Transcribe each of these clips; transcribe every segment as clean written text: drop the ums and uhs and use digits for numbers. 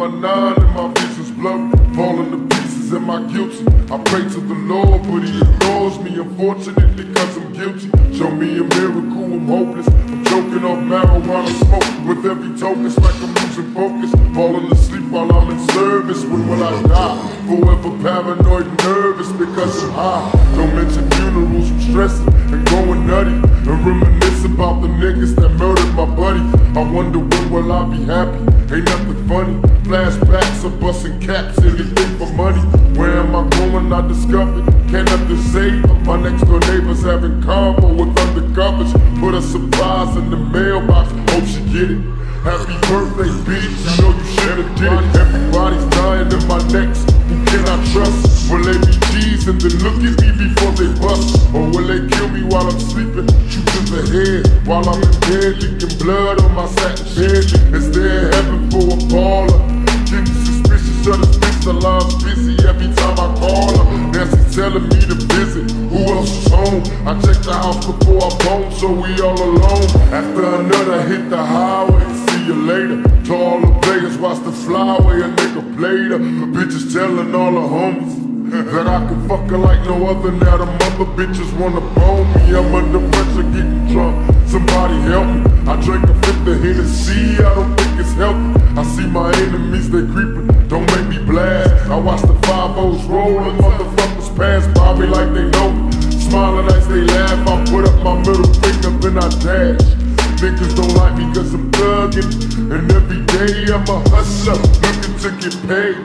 my nine and my vision's blurry. Falling to pieces, am I guilty? I pray to the Lord, but he ignores me. Unfortunately, cause I'm guilty. Show me a miracle, I'm hopeless. I'm choking off marijuana smoke. With every token, it's like I'm losing focus. Falling asleep while I'm in service. When will I die? Forever paranoid and nervous because I'm high. Don't mention funerals, I'm stressing and going nutty. And reminisce about the niggas that murdered my buddy. I wonder when will I be happy? Ain't nothing funny. Flashbacks of busting caps, anything for money. Where am I going? I discovered. Can't nothing say. My next door neighbors having convo with undercovers. Put a surprise in the mailbox. Hope she get it. Happy birthday, bitch. You know you should've did it. Everybody's dying in my necks. Who can I trust? Will they be G's and then look at me before they bust? Or will they kill me while I'm sleeping? Shoot to the head while I'm in bed, leaking blood on my satin bed. Is there heaven for a baller? Getting suspicious of this bitch, the line's busy every time I call her. Nancy's telling me to visit. Who else is home? I checked the house before I bone, so we all alone. After another hit the highway, see you later. To all the players, watch the flyway, a nigga played her. Bitches telling all the homies that I can fuck her like no other. Now the mother bitches wanna bone me. I'm under pressure getting drunk. Somebody help me. I drank a fifth of Hennessy, I don't think it's healthy. I see my enemies, they creeping, don't make me blast. I watch the 5-0s rolling, motherfuckers pass by me like they know me. Smiling as they laugh, I put up my middle finger, then I dash. Niggas don't like me cause I'm thuggin', and every day I'm a hustler, looking to get paid.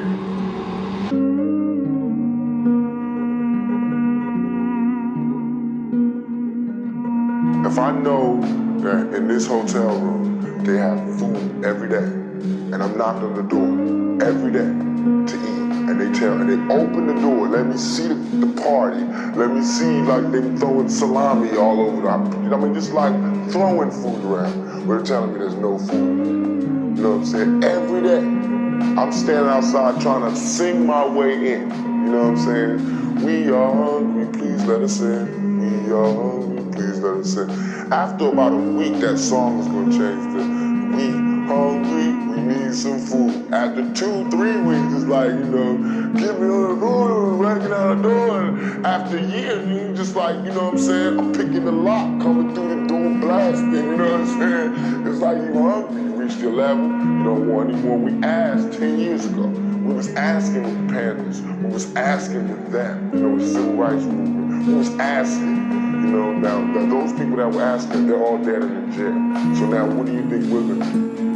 If I know that in this hotel room they have food every day, and I'm knocking on the door every day to eat, and they open the door, let me see the party, let me see like them throwing salami all over I mean, just like throwing food around. They're telling me there's no food. You know what I'm saying? Every day, I'm standing outside trying to sing my way in. You know what I'm saying? We are hungry, please let us in. We are hungry, please let us in. After about a week, that song is gonna change to we hungry, we need some food. After 2-3 weeks, it's like, you know, get me on the door, breaking out the door. And after a year, you just like, you know what I'm saying? I'm picking the lock, coming through the door, blasting, you know what I'm saying? It's like you hungry, you reached your level, you don't want any more. We asked 10 years ago. We was asking with Panthers, we was asking with them, you know, with Civil Rights Movement. We was asking. You know, now those people that were asking, they're all dead and in jail. So now what do you think we're gonna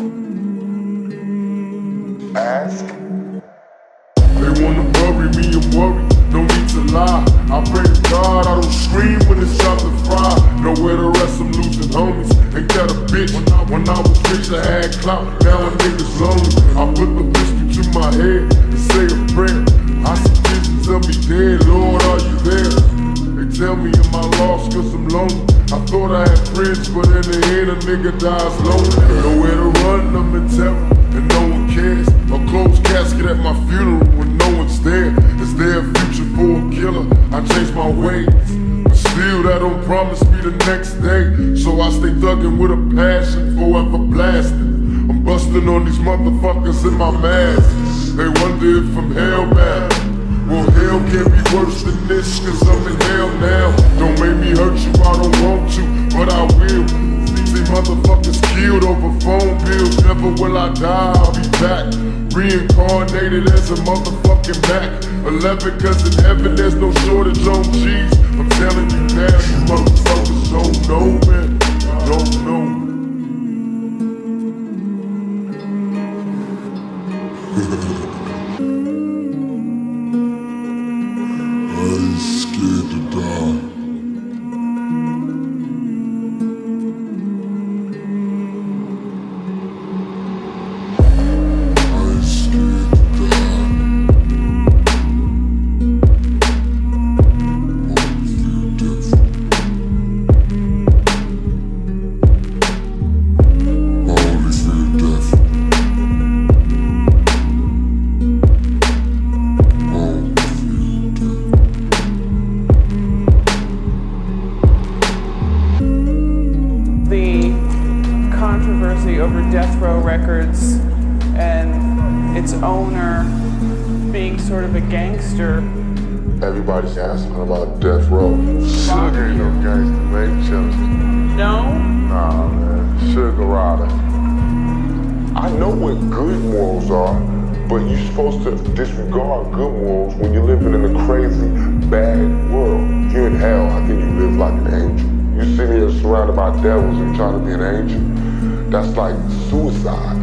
do? Ask? They wanna bury me and worry, no need to lie. I pray to God I don't scream when it's time to fry. Nowhere to rest, I'm losing homies. Ain't that a bitch? When I was rich I had clout, now a nigga's lonely. I put the whiskey to my head and say a prayer. I see visions of me dead, Lord, are you there? They tell me am I lost cause I'm lonely. I thought I had friends, but in the end a nigga dies lonely. Nowhere to run, I'm in terror, and no one cares. A closed casket at my funeral when no one's there. Is there a future for a killer? I changed my ways, but still that don't promise me the next day. So I stay thuggin' with a passion, forever blasting. I'm busting on these motherfuckers in my mask. They wonder if I'm hellbound. Well, hell can't be worse than this, cause I'm in hell now. Don't make me hurt you, I don't want to, but I will. See motherfuckers killed over phone bills. Never will I die, I'll be back. Reincarnated as a motherfucking Mac 11, cause in heaven there's no shortage on cheese. I'm telling you now, you motherfuckers don't know, man. Don't know. I'm scared to die. I'm scared to die. Won't feel death. its owner being sort of a gangster. Everybody's asking about Death Row. Sugar ain't no gangster, man. Chillin'. No? Nah, man. Sugar Rider. I know what good morals are, but you're supposed to disregard good morals when you're living in a crazy, bad world. If you're in hell, how can you live like an angel? You sitting here surrounded by devils and trying to be an angel? That's like suicide.